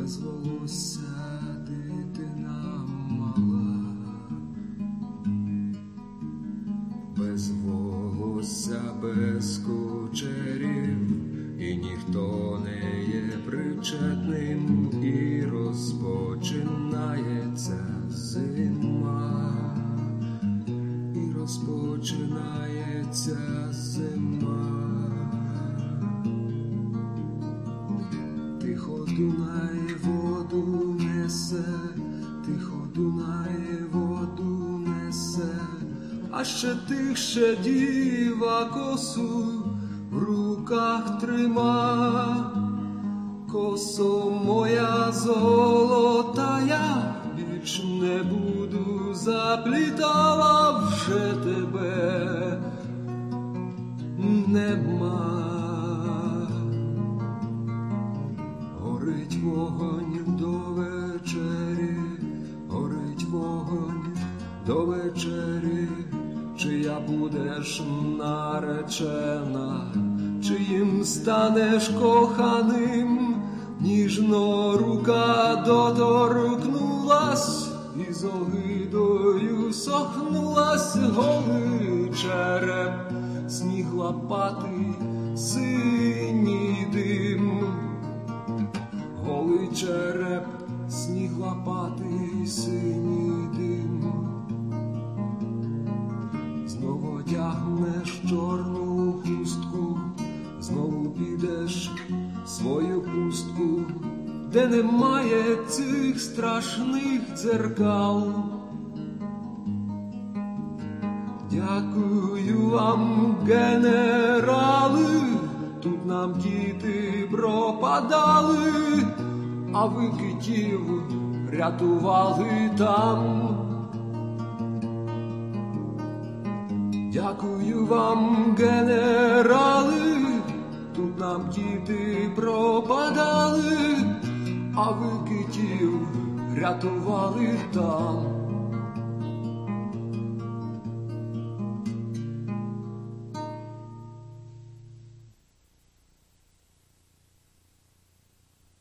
без волосся дитина мала, без волосся, без кучерів, і ніхто не є причетним, і розпочинається зима, і розпочинається зима. Тихо Дунай воду несе, тихо Дунай воду несе, а ще тихше діва косу в руках трима. Косо моя золота, я більш не буду, заплітала вже тебе нема. Горить вогонь до вечері, горить вогонь до вечері, чия будеш наречена, чиїм станеш коханим. Ніжно рука доторкнулась, і з огидою сохнулась. Голий череп, сніг лопатий, синій дим. Голий череп, сніг лопатий, синій дим. Знову одягнеш чорну хустку, знову підеш свою пустку, де немає цих страшних дзеркал. Дякую вам, генерали, тут нам діти пропадали, а ви китів рятували там. Дякую вам, генерали, тут нам діти пропадали, а ви китів рятували там.